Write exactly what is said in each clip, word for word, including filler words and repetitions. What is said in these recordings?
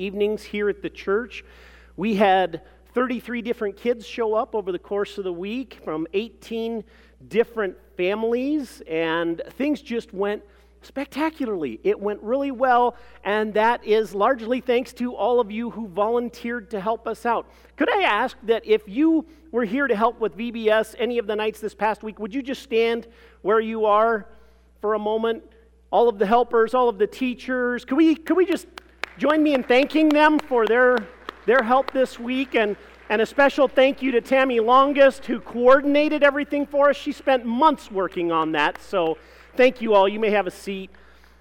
evenings here at the church. We had thirty-three different kids show up over the course of the week from eighteen different families, and things just went spectacularly. It went really well, and that is largely thanks to all of you who volunteered to help us out. Could I ask that if you were here to help with V B S any of the nights this past week, would you just stand where you are for a moment? All of the helpers, all of the teachers, could we could we just join me in thanking them for their their help this week? And And a special thank you to Tammy Longest, who coordinated everything for us. She spent months working on that, so thank you all. You may have a seat.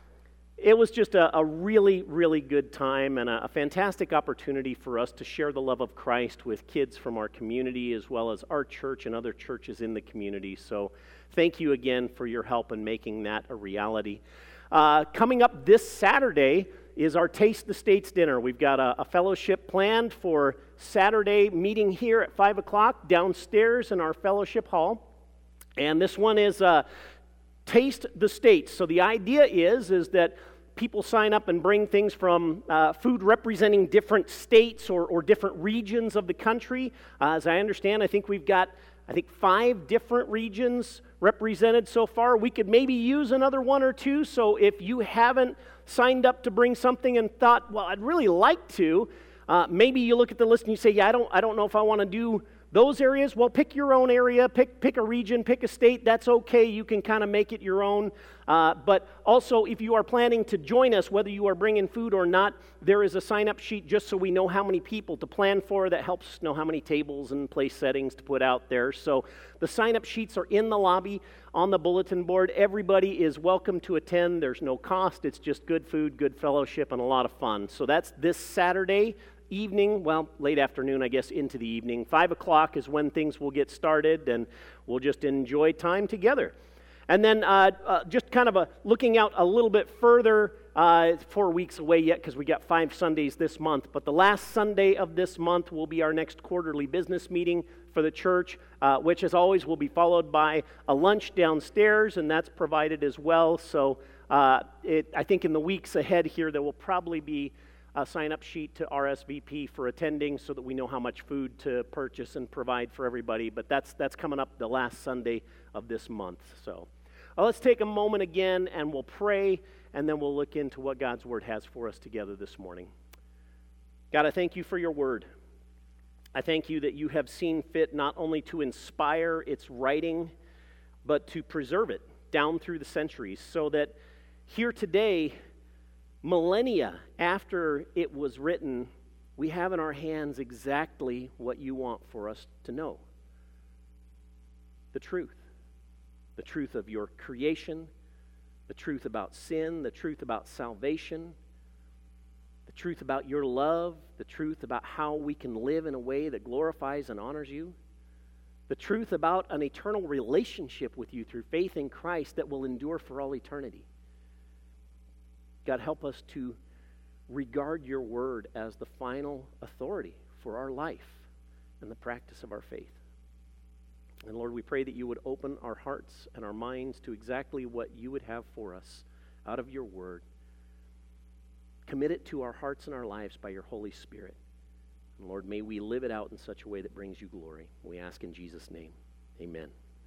It was just a, a really, really good time and a, a fantastic opportunity for us to share the love of Christ with kids from our community as well as our church and other churches in the community. So thank you again for your help in making that a reality. Uh, coming up this Saturday is our Taste the States dinner. We've got a, a fellowship planned for Saturday meeting here at five o'clock downstairs in our fellowship hall. And this one is uh, Taste the States. So the idea is, is that people sign up and bring things from uh, food representing different states or, or different regions of the country. Uh, as I understand, I think we've got I think five different regions represented so far. We could maybe use another one or two, so if you haven't signed up to bring something and thought, well, I'd really like to, uh, maybe you look at the list and you say, yeah, I don't, I don't know if I want to do those areas. Well, pick your own area, pick, pick a region, pick a state. That's okay. You can kind of make it your own. Uh, but also, if you are planning to join us, whether you are bringing food or not, there is a sign-up sheet just so we know how many people to plan for. That helps us know how many tables and place settings to put out there. So the sign-up sheets are in the lobby on the bulletin board. Everybody is welcome to attend. There's no cost. It's just good food, good fellowship, and a lot of fun. So that's this Saturday evening, well, late afternoon, I guess, into the evening. Five o'clock is when things will get started, and we'll just enjoy time together. And then uh, uh, just kind of a, looking out a little bit further, uh, it's four weeks away yet because we got five Sundays this month, but the last Sunday of this month will be our next quarterly business meeting for the church, uh, which as always will be followed by a lunch downstairs, and that's provided as well. So uh, it, I think in the weeks ahead here there will probably be a sign-up sheet to R S V P for attending so that we know how much food to purchase and provide for everybody. But that's that's coming up the last Sunday of this month. So well, let's take a moment again and we'll pray, and then we'll look into what God's Word has for us together this morning. God, I thank you for your Word. I thank you that you have seen fit not only to inspire its writing, but to preserve it down through the centuries so that here today, millennia after it was written, we have in our hands exactly what you want for us to know. The truth. The truth of your creation, the truth about sin, the truth about salvation, the truth about your love, the truth about how we can live in a way that glorifies and honors you, the truth about an eternal relationship with you through faith in Christ that will endure for all eternity. God, help us to regard your word as the final authority for our life and the practice of our faith. And Lord, we pray that you would open our hearts and our minds to exactly what you would have for us out of your word. Commit it to our hearts and our lives by your Holy Spirit. And Lord, may we live it out in such a way that brings you glory. We ask in Jesus' name. Amen.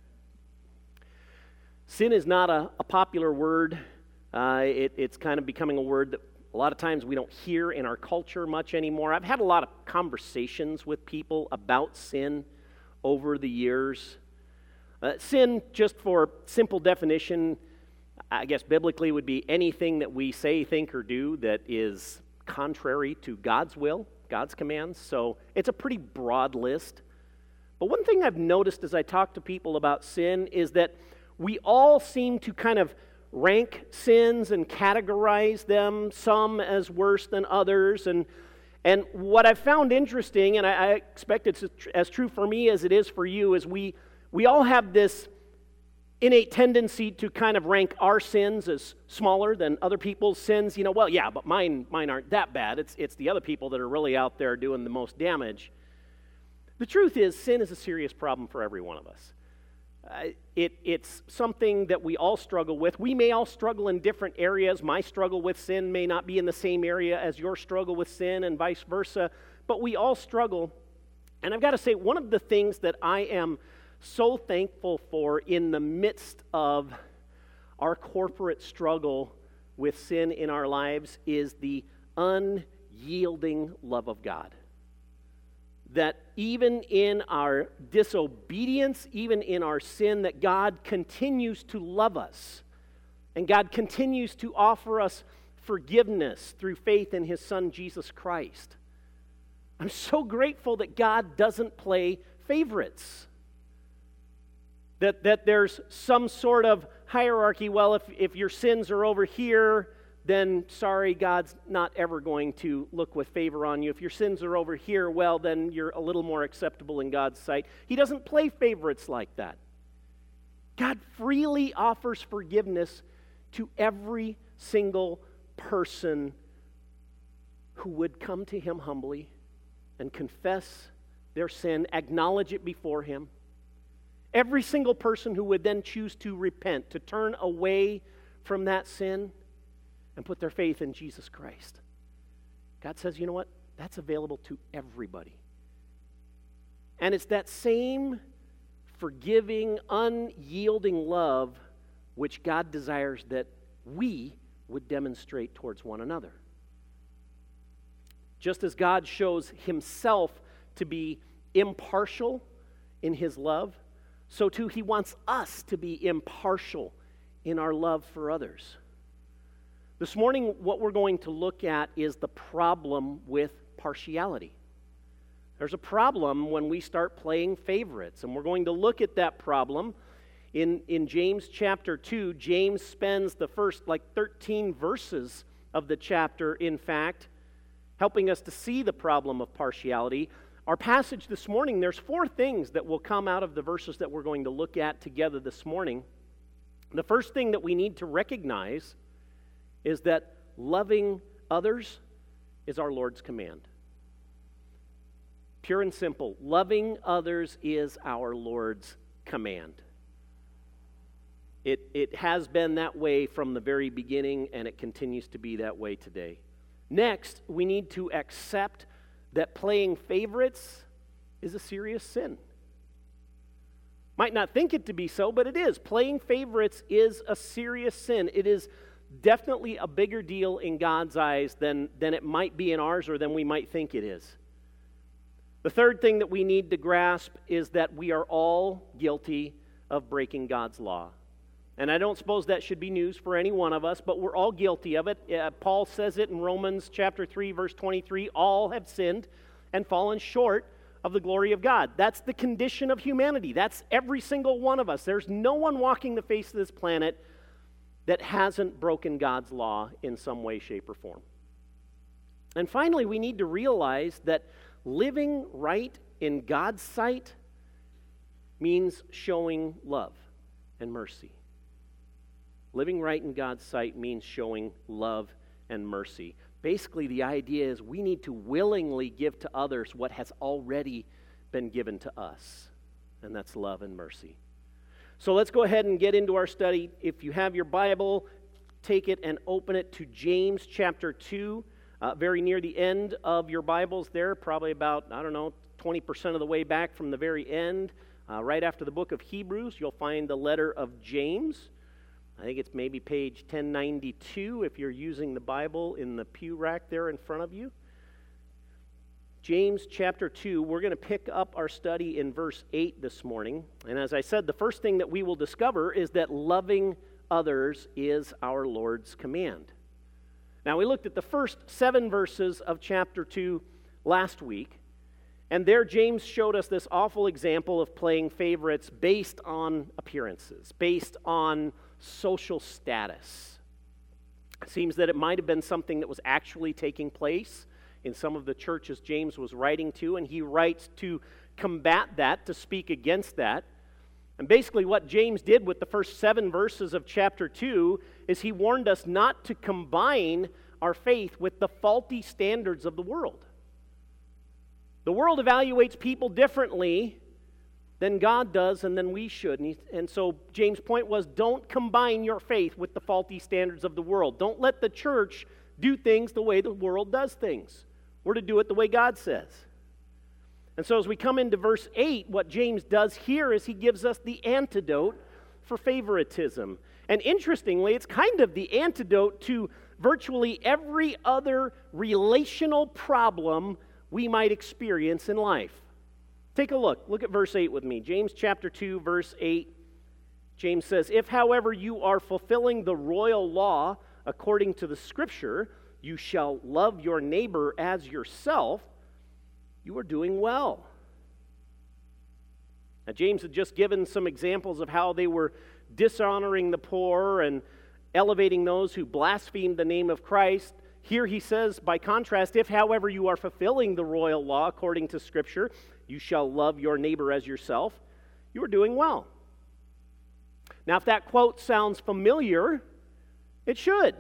Sin is not a, a popular word. Uh, it, it's kind of becoming a word that a lot of times we don't hear in our culture much anymore. I've had a lot of conversations with people about sin over the years. Uh, sin, just for simple definition, I guess biblically would be anything that we say, think, or do that is contrary to God's will, God's commands. So it's a pretty broad list. But one thing I've noticed as I talk to people about sin is that we all seem to kind of rank sins and categorize them, some as worse than others. And and what I've found interesting, and I, I expect it's as true for me as it is for you, is we we all have this innate tendency to kind of rank our sins as smaller than other people's sins. You know, well, yeah, but mine mine aren't that bad. It's it's the other people that are really out there doing the most damage. The truth is, sin is a serious problem for every one of us. Uh, it, it's something that we all struggle with. We may all struggle in different areas. My struggle with sin may not be in the same area as your struggle with sin and vice versa, but we all struggle. And I've got to say, one of the things that I am so thankful for in the midst of our corporate struggle with sin in our lives is the unyielding love of God. That even in our disobedience, even in our sin, that God continues to love us. And God continues to offer us forgiveness through faith in His Son, Jesus Christ. I'm so grateful that God doesn't play favorites. That, that there's some sort of hierarchy. Well, if, if your sins are over here, then sorry, God's not ever going to look with favor on you. If your sins are over here, well, then you're a little more acceptable in God's sight. He doesn't play favorites like that. God freely offers forgiveness to every single person who would come to Him humbly and confess their sin, acknowledge it before Him. Every single person who would then choose to repent, to turn away from that sin and put their faith in Jesus Christ. God says, you know what? That's available to everybody. And it's that same forgiving, unyielding love which God desires that we would demonstrate towards one another. Just as God shows Himself to be impartial in His love, so too He wants us to be impartial in our love for others. This morning, what we're going to look at is the problem with partiality. There's a problem when we start playing favorites, and we're going to look at that problem in, in James chapter two. James spends the first like thirteen verses of the chapter, in fact, helping us to see the problem of partiality. Our passage this morning, there's four things that will come out of the verses that we're going to look at together this morning. The first thing that we need to recognize is that loving others is our Lord's command. Pure and simple, loving others is our Lord's command. It, it has been that way from the very beginning, and it continues to be that way today. Next, we need to accept that playing favorites is a serious sin. Might not think it to be so, but it is. Playing favorites is a serious sin. It is definitely a bigger deal in God's eyes than, than it might be in ours or than we might think it is. The third thing that we need to grasp is that we are all guilty of breaking God's law. And I don't suppose that should be news for any one of us, but we're all guilty of it. Uh, Paul says it in Romans chapter three, verse twenty-three, all have sinned and fallen short of the glory of God. That's the condition of humanity. That's every single one of us. There's no one walking the face of this planet that hasn't broken God's law in some way, shape, or form. And finally, we need to realize that living right in God's sight means showing love and mercy. Living right in God's sight means showing love and mercy. Basically, the idea is we need to willingly give to others what has already been given to us, and that's love and mercy. So let's go ahead and get into our study. If you have your Bible, take it and open it to James chapter two, uh, very near the end of your Bibles there, probably about, I don't know, twenty percent of the way back from the very end. Uh, right after the book of Hebrews, you'll find the letter of James. I think it's maybe page ten ninety-two if you're using the Bible in the pew rack there in front of you. James chapter two, we're going to pick up our study in verse eight this morning. And as I said, the first thing that we will discover is that loving others is our Lord's command. Now, we looked at the first seven verses of chapter two last week, and there James showed us this awful example of playing favorites based on appearances, based on social status. It seems that it might have been something that was actually taking place in some of the churches James was writing to, and he writes to combat that, to speak against that. And basically what James did with the first seven verses of chapter two is he warned us not to combine our faith with the faulty standards of the world. The world evaluates people differently than God does and than we should. And, he, and so James' point was, don't combine your faith with the faulty standards of the world. Don't let the church do things the way the world does things. We're to do it the way God says. And so as we come into verse eight, what James does here is he gives us the antidote for favoritism. And interestingly, it's kind of the antidote to virtually every other relational problem we might experience in life. Take a look. Look at verse eight with me. James chapter two, verse eight. James says, "If, however, you are fulfilling the royal law according to the Scripture, you shall love your neighbor as yourself, you are doing well." Now, James had just given some examples of how they were dishonoring the poor and elevating those who blasphemed the name of Christ. Here he says, by contrast, if, however, you are fulfilling the royal law according to Scripture, you shall love your neighbor as yourself, you are doing well. Now, if that quote sounds familiar, it should.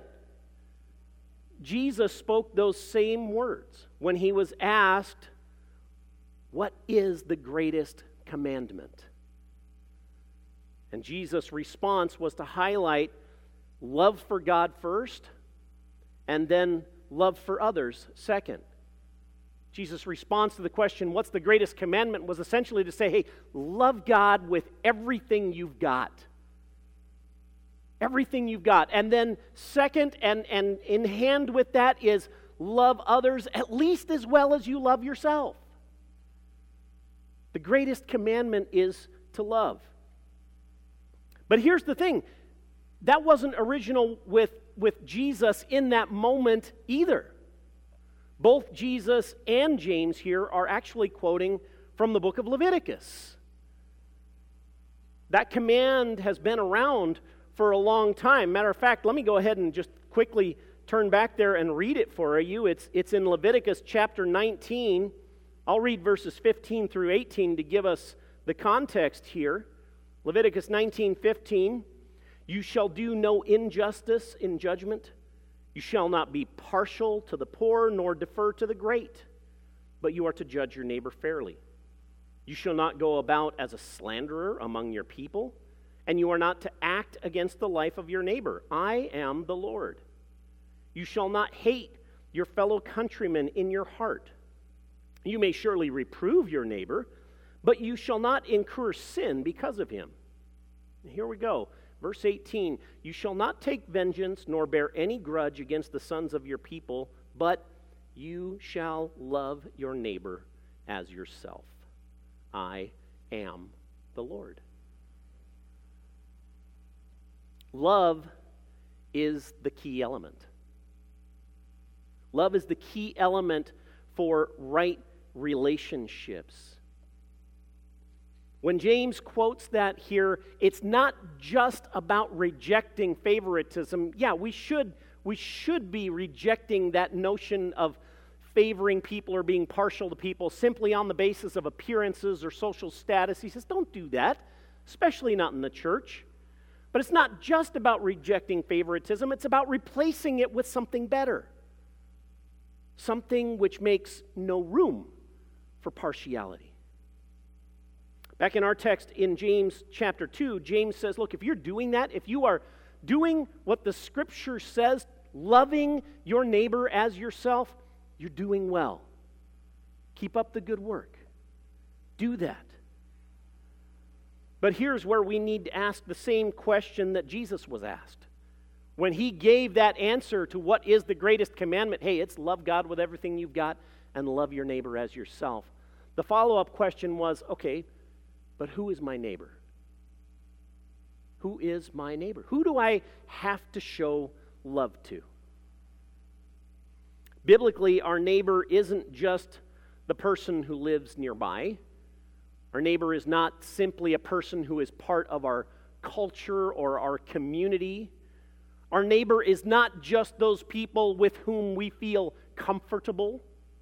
Jesus spoke those same words when he was asked, what is the greatest commandment? And Jesus' response was to highlight love for God first, and then love for others second. Jesus' response to the question, what's the greatest commandment, was essentially to say, hey, love God with everything you've got. Everything you've got. And then second, and, and in hand with that, is love others at least as well as you love yourself. The greatest commandment is to love. But here's the thing. That wasn't original with, with Jesus in that moment either. Both Jesus and James here are actually quoting from the book of Leviticus. That command has been around for a long time. Matter of fact, let me go ahead and just quickly turn back there and read it for you. It's, it's in Leviticus chapter nineteen. I'll read verses fifteen through eighteen to give us the context here. Leviticus nineteen fifteen. You shall do no injustice in judgment. You shall not be partial to the poor, nor defer to the great, but you are to judge your neighbor fairly. You shall not go about as a slanderer among your people, and you are not to act against the life of your neighbor. I am the Lord. You shall not hate your fellow countrymen in your heart. You may surely reprove your neighbor, but you shall not incur sin because of him. Here we go. Verse eighteen, you shall not take vengeance nor bear any grudge against the sons of your people, but you shall love your neighbor as yourself. I am the Lord. Love is the key element. Love is the key element for right relationships. When James quotes that here, it's not just about rejecting favoritism. Yeah, we should, we should be rejecting that notion of favoring people or being partial to people simply on the basis of appearances or social status. He says, don't do that, especially not in the church. But it's not just about rejecting favoritism, it's about replacing it with something better. Something which makes no room for partiality. Back in our text in James chapter two, James says, look, if you're doing that, if you are doing what the Scripture says, loving your neighbor as yourself, you're doing well. Keep up the good work. Do that. But here's where we need to ask the same question that Jesus was asked. When he gave that answer to what is the greatest commandment, hey, it's love God with everything you've got and love your neighbor as yourself. The follow-up question was, okay, but who is my neighbor? Who is my neighbor? Who do I have to show love to? Biblically, our neighbor isn't just the person who lives nearby. Our neighbor is not simply a person who is part of our culture or our community. Our neighbor is not just those people with whom we feel comfortable.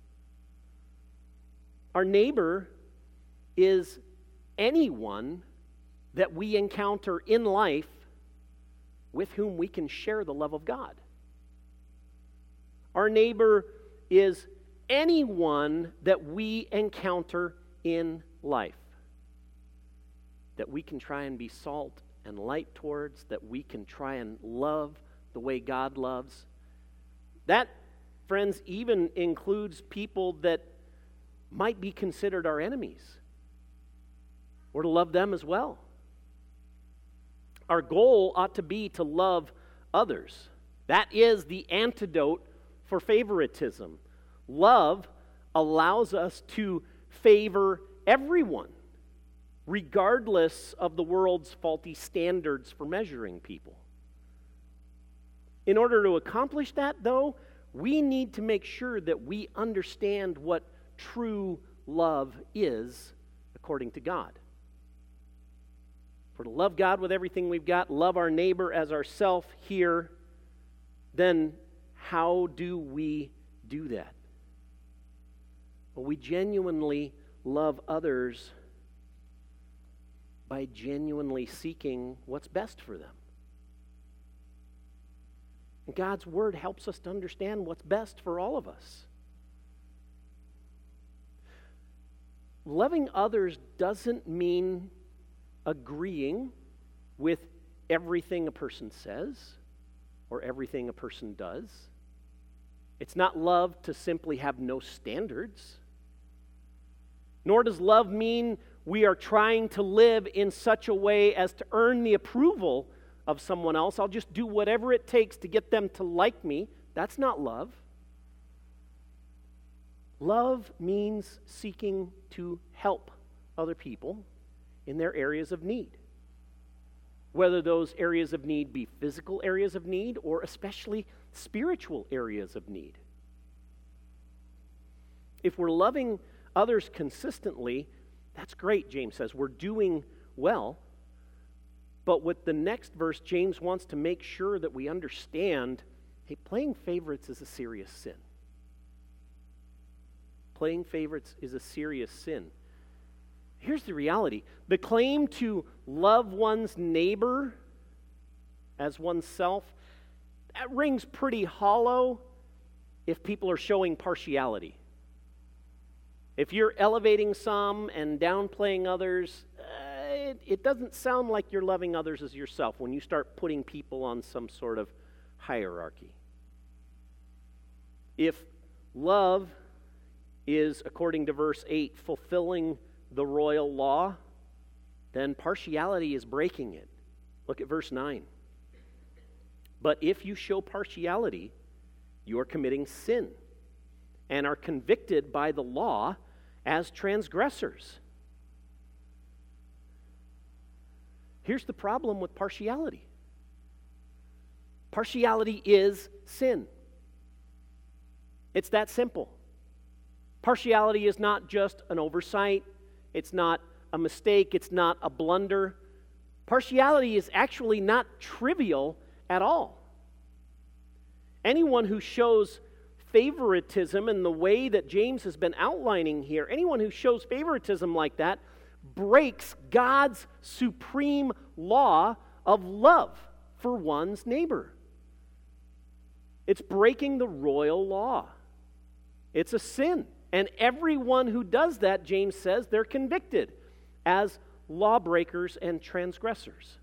Our neighbor is anyone that we encounter in life with whom we can share the love of God. Our neighbor is anyone that we encounter in life. that we can try and be salt and light towards, that we can try and love the way God loves. That, friends, even includes people that might be considered our enemies. We're to love them as well. Our goal ought to be to love others. That is the antidote for favoritism. Love allows us to favor everyone, regardless of the world's faulty standards for measuring people. In order to accomplish that, though, we need to make sure that we understand what true love is according to God. For to love God with everything we've got, love our neighbor as ourself here, then how do we do that? Well, we genuinely love others by genuinely seeking what's best for them. And God's Word helps us to understand what's best for all of us. Loving others doesn't mean agreeing with everything a person says or everything a person does. It's not love to simply have no standards. Nor does love mean we are trying to live in such a way as to earn the approval of someone else. I'll just do whatever it takes to get them to like me. That's not love. Love means seeking to help other people in their areas of need. Whether those areas of need be physical areas of need or especially spiritual areas of need. If we're loving others consistently, that's great, James says. We're doing well. But with the next verse, James wants to make sure that we understand, hey, playing favorites is a serious sin. Playing favorites is a serious sin. Here's the reality. The claim to love one's neighbor as oneself, that rings pretty hollow if people are showing partiality. If you're elevating some and downplaying others, uh, it, it doesn't sound like you're loving others as yourself when you start putting people on some sort of hierarchy. If love is, according to verse eight, fulfilling the royal law, then partiality is breaking it. Look at verse nine. But if you show partiality, you are committing sin and are convicted by the law as transgressors. Here's the problem with partiality. Partiality is sin. It's that simple. Partiality is not just an oversight. It's not a mistake. It's not a blunder. Partiality is actually not trivial at all. Anyone who shows favoritism in the way that James has been outlining here, anyone who shows favoritism like that breaks God's supreme law of love for one's neighbor. It's breaking the royal law. It's a sin. And everyone who does that, James says, they're convicted as lawbreakers and transgressors.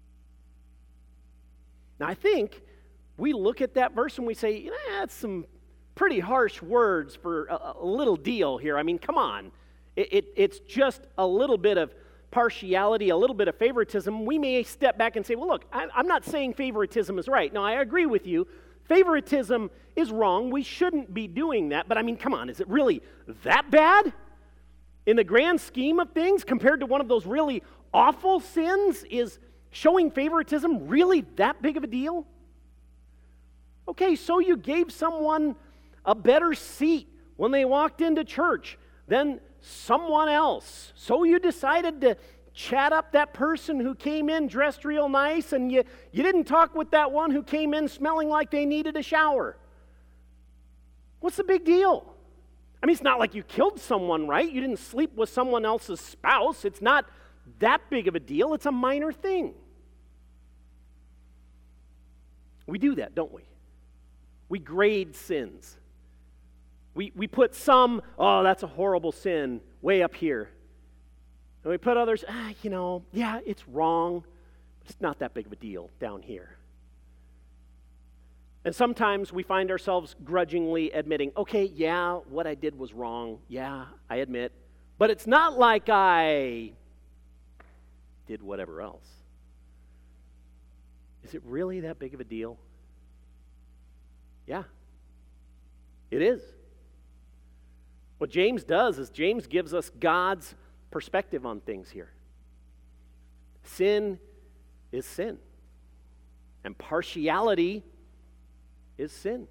Now, I think we look at that verse and we say, you know, that's some pretty harsh words for a, a little deal here. I mean, come on. It, it, it's just a little bit of partiality, a little bit of favoritism. We may step back and say, well, look, I, I'm not saying favoritism is right. No, I agree with you. Favoritism is wrong. We shouldn't be doing that. But I mean, come on, is it really that bad? In the grand scheme of things, compared to one of those really awful sins, is showing favoritism really that big of a deal? Okay, so you gave someone a better seat when they walked into church than someone else. So you decided to chat up that person who came in dressed real nice, and you, you didn't talk with that one who came in smelling like they needed a shower. What's the big deal? I mean, it's not like you killed someone, right? You didn't sleep with someone else's spouse. It's not that big of a deal. It's a minor thing. We do that, don't we? We grade sins. We, we put some, oh, that's a horrible sin, way up here. And we put others, ah, you know, yeah, it's wrong. It's not that big of a deal down here. And sometimes we find ourselves grudgingly admitting, okay, yeah, what I did was wrong. Yeah, I admit. But it's not like I did whatever else. Is it really that big of a deal? Yeah, it is. What James does is James gives us God's perspective on things here. Sin is sin. And partiality is sin.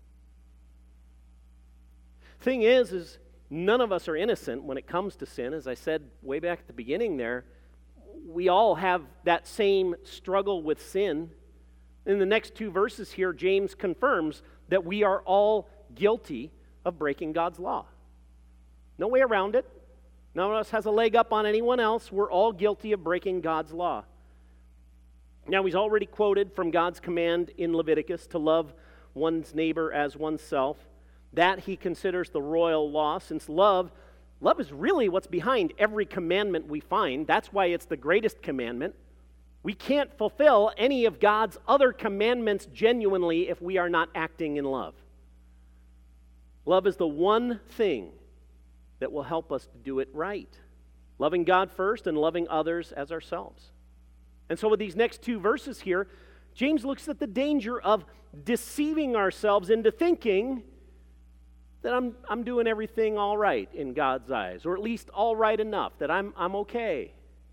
Thing is, is none of us are innocent when it comes to sin. As I said way back at the beginning there, we all have that same struggle with sin. In the next two verses here, James confirms that we are all guilty of breaking God's law. No way around it. None of us has a leg up on anyone else. We're all guilty of breaking God's law. Now, he's already quoted from God's command in Leviticus to love one's neighbor as oneself. That he considers the royal law, since love, love is really what's behind every commandment we find. That's why it's the greatest commandment. We can't fulfill any of God's other commandments genuinely if we are not acting in love. Love is the one thing that will help us to do it right. Loving God first and loving others as ourselves. And so with these next two verses here, James looks at the danger of deceiving ourselves into thinking that I'm, I'm doing everything all right in God's eyes, or at least all right enough, that I'm, I'm okay.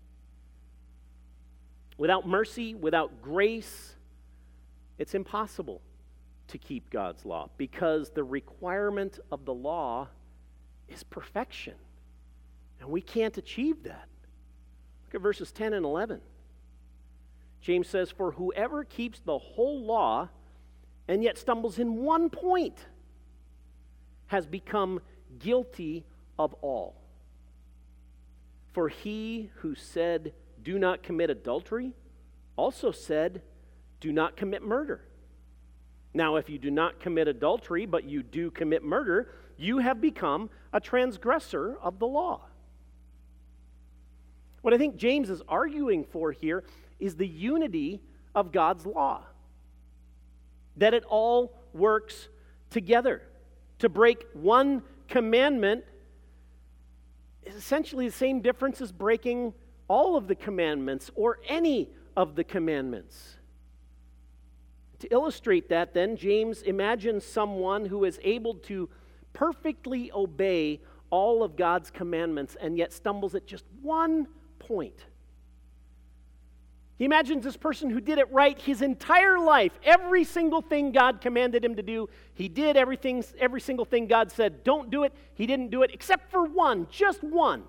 Without mercy, without grace, it's impossible to keep God's law, because the requirement of the law is perfection. And we can't achieve that. Look at verses ten and eleven. James says, "For whoever keeps the whole law and yet stumbles in one point has become guilty of all. For he who said, 'Do not commit adultery,' also said, 'Do not commit murder.' Now, if you do not commit adultery, but you do commit murder, you have become a transgressor of the law." What I think James is arguing for here is the unity of God's law. That it all works together. To break one commandment is essentially the same difference as breaking all of the commandments or any of the commandments. To illustrate that, then, James imagines someone who is able to perfectly obey all of God's commandments and yet stumbles at just one point. He imagines this person who did it right his entire life. Every single thing God commanded him to do, he did. Everything, every single thing God said, don't do it, he didn't do it, except for one, just one.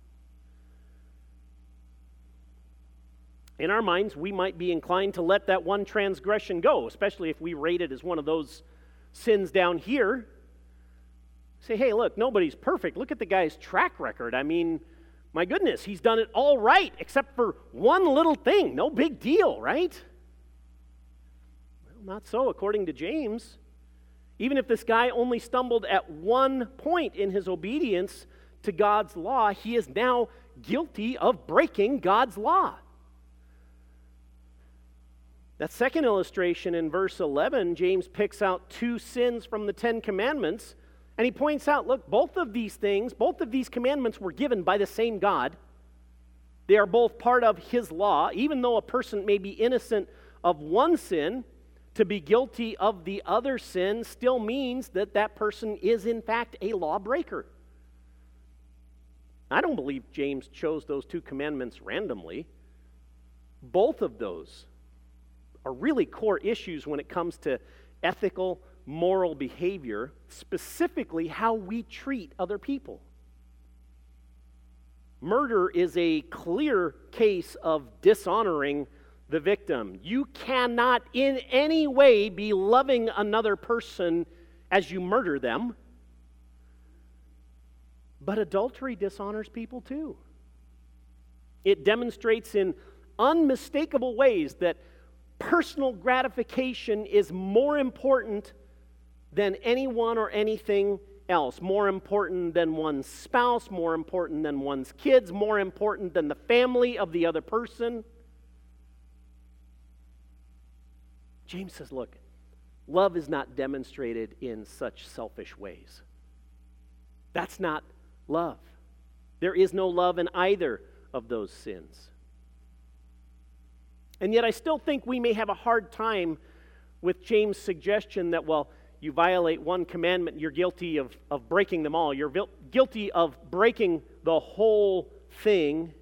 In our minds, we might be inclined to let that one transgression go, especially if we rate it as one of those sins down here. Say, hey, look, nobody's perfect. Look at the guy's track record. I mean, my goodness, he's done it all right except for one little thing. No big deal, right? Well, not so, according to James. Even if this guy only stumbled at one point in his obedience to God's law, he is now guilty of breaking God's law. That second illustration in verse eleven, James picks out two sins from the Ten Commandments, and he points out, look, both of these things, both of these commandments were given by the same God. They are both part of his law. Even though a person may be innocent of one sin, to be guilty of the other sin still means that that person is in fact a lawbreaker. I don't believe James chose those two commandments randomly. Both of those are really core issues when it comes to ethical, moral behavior, specifically how we treat other people. Murder is a clear case of dishonoring the victim. You cannot in any way be loving another person as you murder them. But adultery dishonors people too. It demonstrates in unmistakable ways that personal gratification is more important than anyone or anything else, more important than one's spouse, more important than one's kids, more important than the family of the other person. James says, look, love is not demonstrated in such selfish ways. That's not love. There is no love in either of those sins. And yet I still think we may have a hard time with James' suggestion that, well, you violate one commandment, you're guilty of, of breaking them all. You're vil- guilty of breaking the whole thing.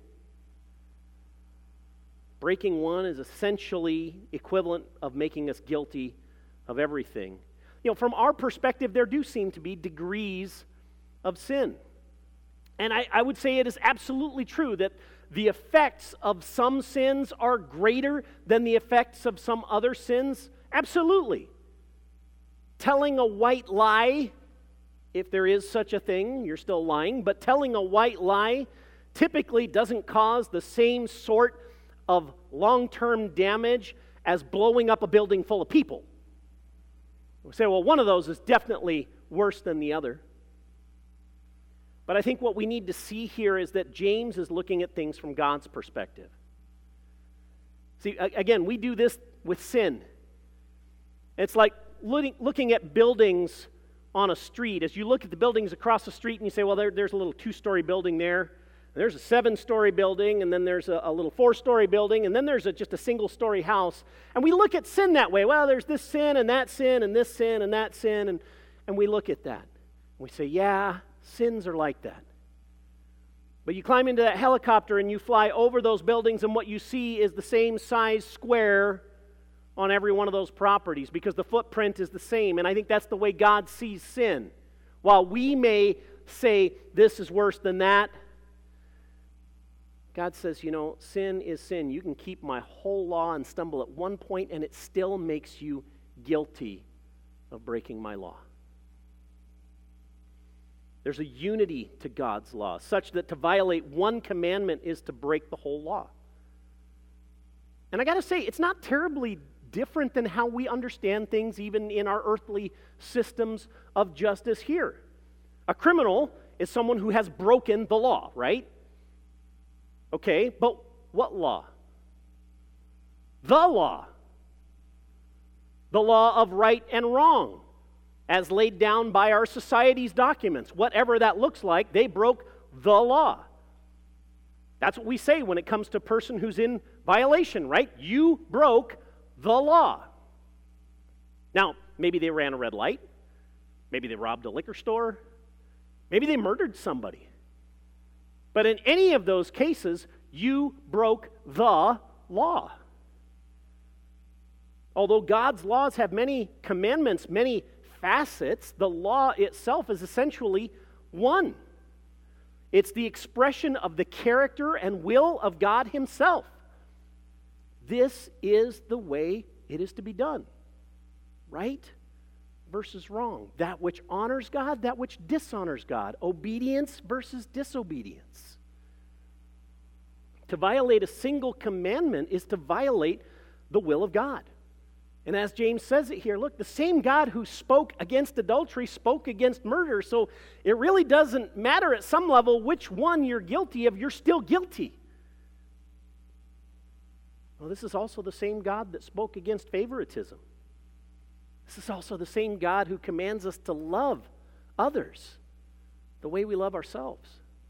Breaking one is essentially equivalent of making us guilty of everything. You know, from our perspective, there do seem to be degrees of sin. And I, I would say it is absolutely true that the effects of some sins are greater than the effects of some other sins. Absolutely. Telling a white lie, if there is such a thing, you're still lying, but telling a white lie typically doesn't cause the same sort of long-term damage as blowing up a building full of people. We say, well, one of those is definitely worse than the other. But I think what we need to see here is that James is looking at things from God's perspective. See, again, we do this with sin. It's like looking at buildings on a street. As you look at the buildings across the street and you say, well, there, there's a little two-story building there. There's a seven-story building, and then there's a, a little four-story building, and then there's a, just a single-story house. And we look at sin that way. Well, there's this sin and that sin and this sin and that sin, and, and we look at that. We say, yeah, sins are like that. But you climb into that helicopter and you fly over those buildings, and what you see is the same size square on every one of those properties because the footprint is the same. And I think that's the way God sees sin. While we may say this is worse than that, God says, you know, sin is sin. You can keep my whole law and stumble at one point, and it still makes you guilty of breaking my law. There's a unity to God's law, such that to violate one commandment is to break the whole law. And I got to say, it's not terribly different than how we understand things even in our earthly systems of justice here. A criminal is someone who has broken the law, right? Okay, but what law? The law. The law of right and wrong, as laid down by our society's documents. Whatever that looks like, they broke the law. That's what we say when it comes to a person who's in violation, right? You broke the law. Now, maybe they ran a red light. Maybe they robbed a liquor store. Maybe they murdered somebody. But in any of those cases, you broke the law. Although God's laws have many commandments, many facets, the law itself is essentially one. It's the expression of the character and will of God Himself. This is the way it is to be done. Right versus wrong. That which honors God, that which dishonors God. Obedience versus disobedience. To violate a single commandment is to violate the will of God. And as James says it here, look, the same God who spoke against adultery spoke against murder. So it really doesn't matter at some level which one you're guilty of, you're still guilty. Well, this is also the same God that spoke against favoritism. This is also the same God who commands us to love others the way we love ourselves.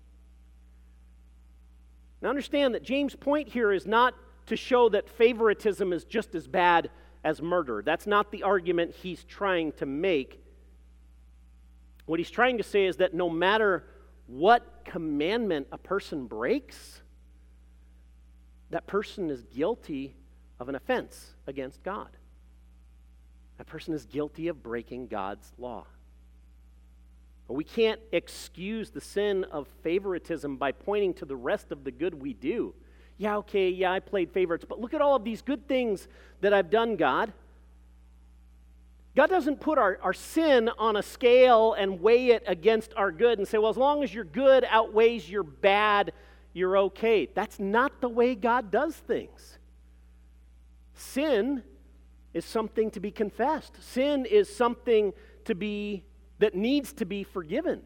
Now understand that James' point here is not to show that favoritism is just as bad as murder. That's not the argument he's trying to make. What he's trying to say is that no matter what commandment a person breaks, that person is guilty of an offense against God. That person is guilty of breaking God's law. But we can't excuse the sin of favoritism by pointing to the rest of the good we do. Yeah, okay, yeah, I played favorites, but look at all of these good things that I've done, God. God doesn't put our, our sin on a scale and weigh it against our good and say, well, as long as your good outweighs your bad, you're okay. That's not the way God does things. Sin is something to be confessed. Sin is something to be that needs to be forgiven.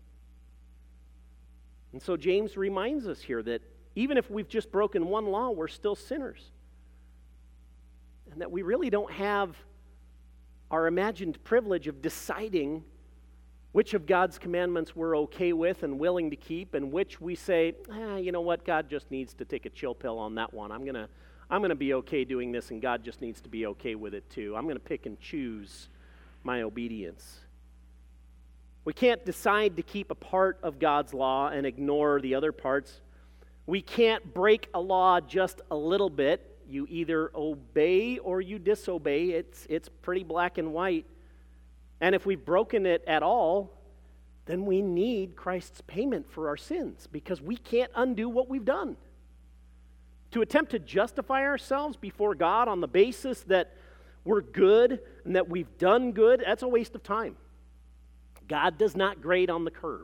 And so James reminds us here that even if we've just broken one law, we're still sinners. And that we really don't have our imagined privilege of deciding which of God's commandments we're okay with and willing to keep, and which we say, ah, you know what, God just needs to take a chill pill on that one. I'm gonna, I'm gonna be okay doing this, and God just needs to be okay with it too. I'm gonna pick and choose my obedience. We can't decide to keep a part of God's law and ignore the other parts. We can't break a law just a little bit. You either obey or you disobey. It's, it's pretty black and white. And if we've broken it at all, then we need Christ's payment for our sins, because we can't undo what we've done. To attempt to justify ourselves before God on the basis that we're good and that we've done good, that's a waste of time. God does not grade on the curve.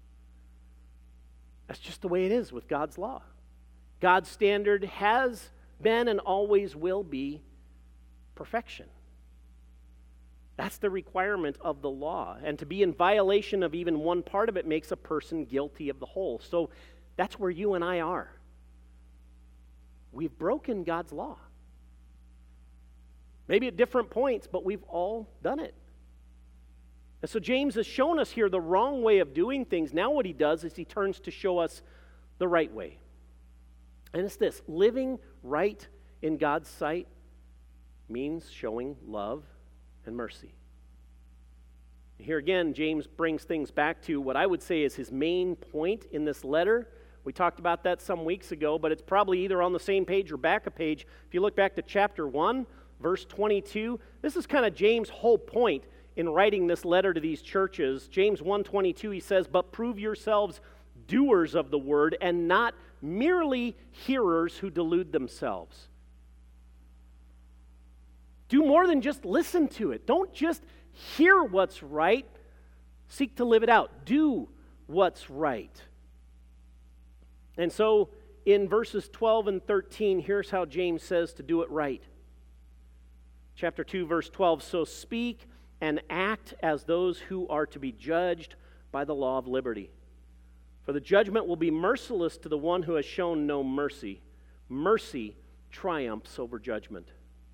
That's just the way it is with God's law. God's standard has been and always will be perfection. That's the requirement of the law. And to be in violation of even one part of it makes a person guilty of the whole. So that's where you and I are. We've broken God's law. Maybe at different points, but we've all done it. And so James has shown us here the wrong way of doing things. Now what he does is he turns to show us the right way. And it's this: living right in God's sight means showing love and mercy. Here again, James brings things back to what I would say is his main point in this letter. We talked about that some weeks ago, but it's probably either on the same page or back a page. If you look back to chapter one, verse twenty-two, this is kind of James' whole point in writing this letter to these churches. James one twenty-two, he says, "But prove yourselves doers of the word and not merely hearers who delude themselves." Do more than just listen to it. Don't just hear what's right. Seek to live it out. Do what's right. And so in verses twelve and thirteen, here's how James says to do it right. Chapter two, verse twelve, "So speak and act as those who are to be judged by the law of liberty. For the judgment will be merciless to the one who has shown no mercy. Mercy triumphs over judgment."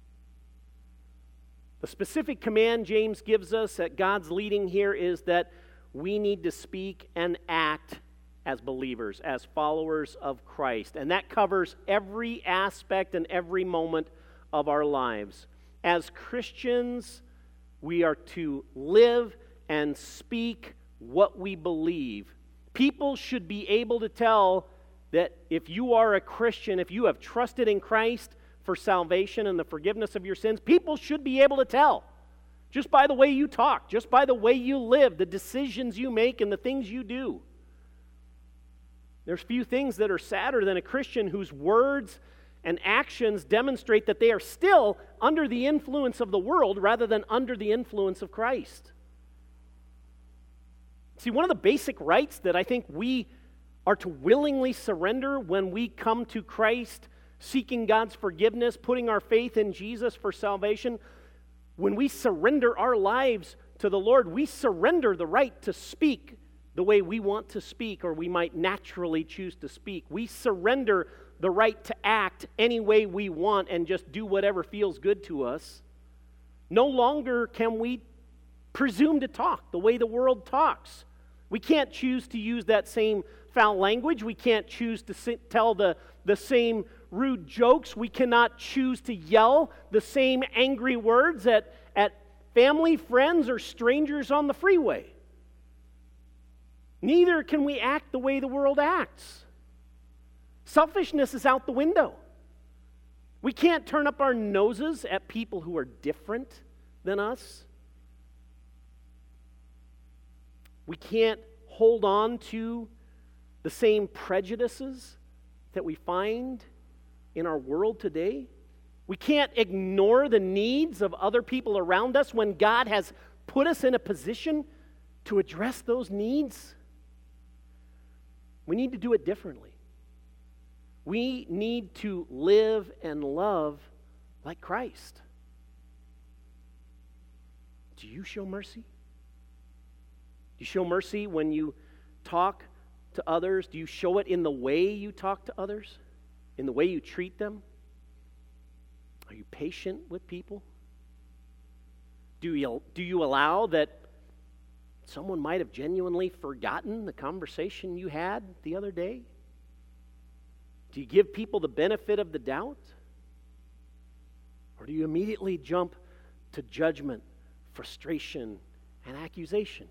The specific command James gives us at God's leading here is that we need to speak and act as believers, as followers of Christ. And that covers every aspect and every moment of our lives. As Christians, we are to live and speak what we believe. People should be able to tell that if you are a Christian, if you have trusted in Christ for salvation and the forgiveness of your sins, people should be able to tell. Just by the way you talk, just by the way you live, the decisions you make and the things you do. There's few things that are sadder than a Christian whose words and actions demonstrate that they are still under the influence of the world rather than under the influence of Christ. See, one of the basic rights that I think we are to willingly surrender when we come to Christ, seeking God's forgiveness, putting our faith in Jesus for salvation, when we surrender our lives to the Lord, we surrender the right to speak the way we want to speak, or we might naturally choose to speak. We surrender the right to act any way we want and just do whatever feels good to us. No longer can we presume to talk the way the world talks. We can't choose to use that same foul language. We can't choose to sit, tell the, the same rude jokes. We cannot choose to yell the same angry words at, at family, friends, or strangers on the freeway. Neither can we act the way the world acts. Selfishness is out the window. We can't turn up our noses at people who are different than us. We can't hold on to the same prejudices that we find in our world today. We can't ignore the needs of other people around us when God has put us in a position to address those needs. We need to do it differently. We need to live and love like Christ. Do you show mercy? you show mercy when you talk to others? Do you show it in the way you talk to others? In the way you treat them? Are you patient with people? Do you, do you allow that someone might have genuinely forgotten the conversation you had the other day? Do you give people the benefit of the doubt? Or do you immediately jump to judgment, frustration, and accusation?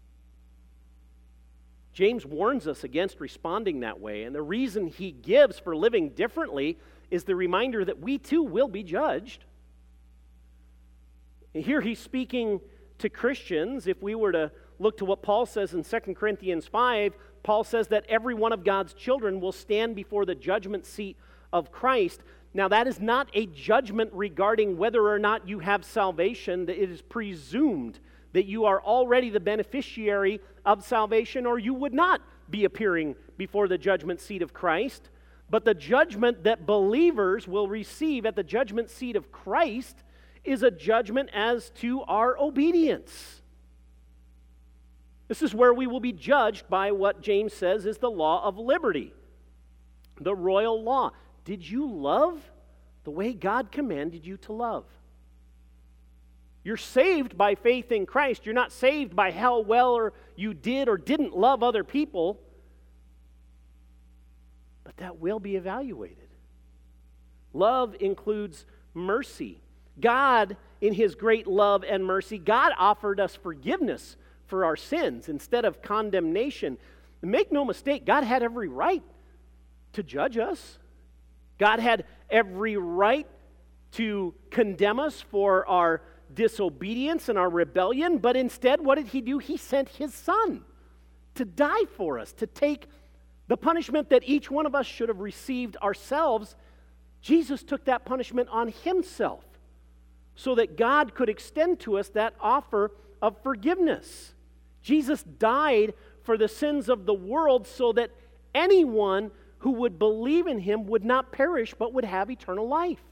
James warns us against responding that way, and the reason he gives for living differently is the reminder that we too will be judged. And here he's speaking to Christians. If we were to look to what Paul says in Second Corinthians five, Paul says that every one of God's children will stand before the judgment seat of Christ. Now, that is not a judgment regarding whether or not you have salvation. It is presumed that you are already the beneficiary of salvation, or you would not be appearing before the judgment seat of Christ. But the judgment that believers will receive at the judgment seat of Christ is a judgment as to our obedience. This is where we will be judged by what James says is the law of liberty, the royal law. Did you love the way God commanded you to love? You're saved by faith in Christ. You're not saved by how well or you did or didn't love other people. But that will be evaluated. Love includes mercy. God, in His great love and mercy, God offered us forgiveness for our sins instead of condemnation. Make no mistake, God had every right to judge us. God had every right to condemn us for our disobedience and our rebellion, but instead, what did He do? He sent His Son to die for us, to take the punishment that each one of us should have received ourselves. Jesus took that punishment on Himself so that God could extend to us that offer of forgiveness. Jesus died for the sins of the world so that anyone who would believe in Him would not perish but would have eternal life.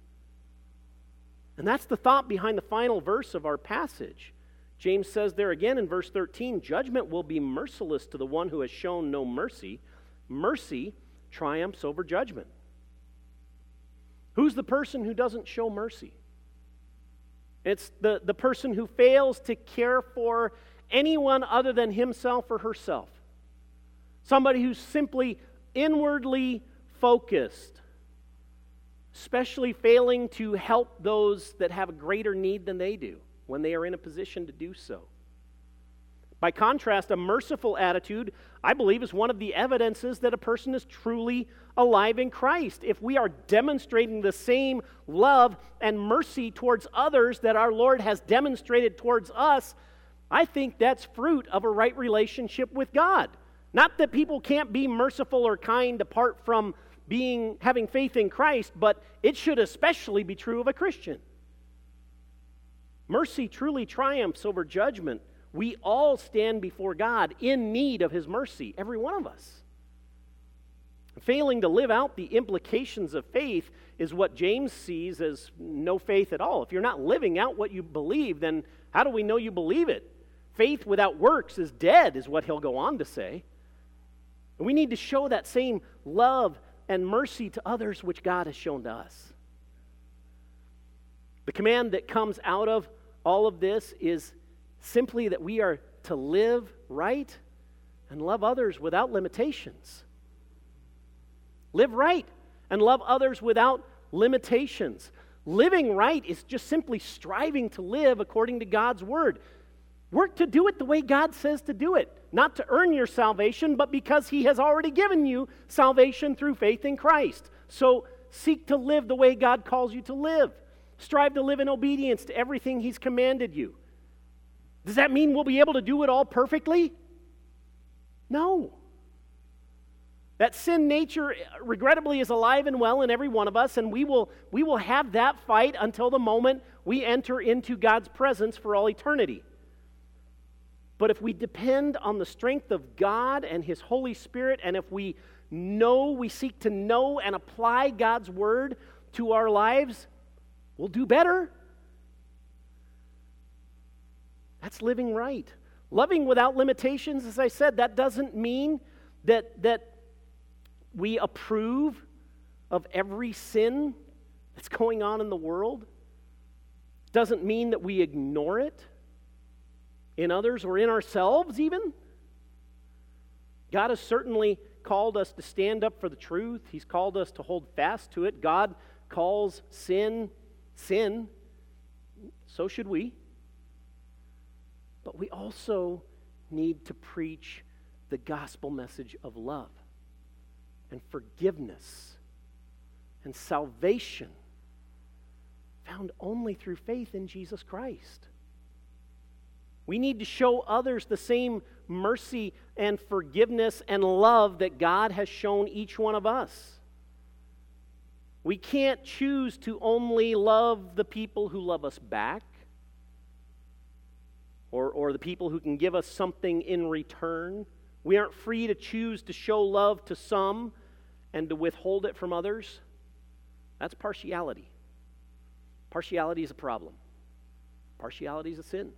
And that's the thought behind the final verse of our passage. James says there again in verse thirteen, judgment will be merciless to the one who has shown no mercy. Mercy triumphs over judgment. Who's the person who doesn't show mercy? It's the, the person who fails to care for anyone other than himself or herself. Somebody who's simply inwardly focused, especially failing to help those that have a greater need than they do when they are in a position to do so. By contrast, a merciful attitude, I believe, is one of the evidences that a person is truly alive in Christ. If we are demonstrating the same love and mercy towards others that our Lord has demonstrated towards us, I think that's fruit of a right relationship with God. Not that people can't be merciful or kind apart from being having faith in Christ, but it should especially be true of a Christian. Mercy truly triumphs over judgment. We all stand before God in need of His mercy, every one of us. Failing to live out the implications of faith is what James sees as no faith at all. If you're not living out what you believe, then how do we know you believe it? Faith without works is dead, is what he'll go on to say. And we need to show that same love and mercy to others which God has shown to us. The command that comes out of all of this is simply that we are to live right and love others without limitations. Live right and love others without limitations. Living right is just simply striving to live according to God's word. Work to do it the way God says to do it, not to earn your salvation, but because He has already given you salvation through faith in Christ. So seek to live the way God calls you to live. Strive to live in obedience to everything He's commanded you. Does that mean we'll be able to do it all perfectly? No. That sin nature, regrettably, is alive and well in every one of us, and we will, we will have that fight until the moment we enter into God's presence for all eternity. But if we depend on the strength of God and His Holy Spirit, and if we know, we seek to know and apply God's Word to our lives, we'll do better. That's living right. Loving without limitations, as I said, that doesn't mean that, that we approve of every sin that's going on in the world. It doesn't mean that we ignore it in others or in ourselves even. God has certainly called us to stand up for the truth. He's called us to hold fast to it. God calls sin, sin. So should we. But we also need to preach the gospel message of love and forgiveness and salvation found only through faith in Jesus Christ. We need to show others the same mercy and forgiveness and love that God has shown each one of us. We can't choose to only love the people who love us back, or, or the people who can give us something in return. We aren't free to choose to show love to some and to withhold it from others. That's partiality. Partiality is a problem. Partiality is a sin.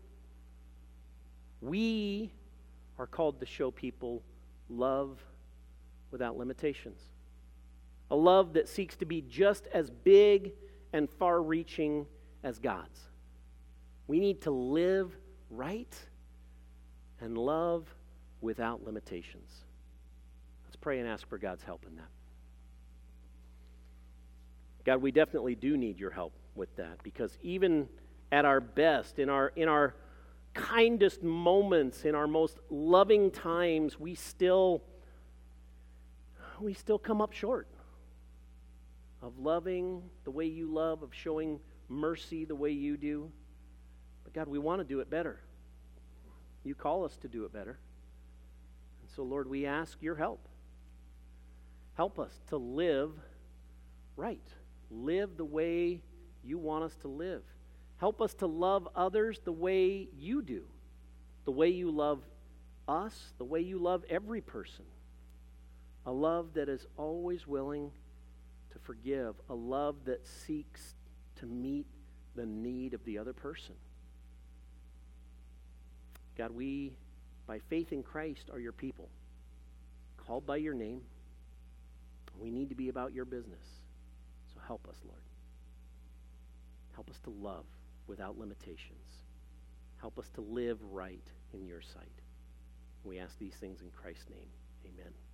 We are called to show people love without limitations. A love that seeks to be just as big and far-reaching as God's. We need to live right and love without limitations. Let's pray and ask for God's help in that. God, we definitely do need your help with that, because even at our best, in our in our kindest moments, in our most loving times, we still we still come up short of loving the way you love, of showing mercy the way you do. But God, we want to do it better. You call us to do it better. And so, Lord, we ask your help. Help us to live right. Live the way you want us to live. Help us to love others the way you do. The way you love us, the way you love every person. A love that is always willing to forgive. A love that seeks to meet the need of the other person. God, we, by faith in Christ, are your people, called by your name. We need to be about your business. So help us, Lord. Help us to love without limitations. Help us to live right in your sight. We ask these things in Christ's name. Amen.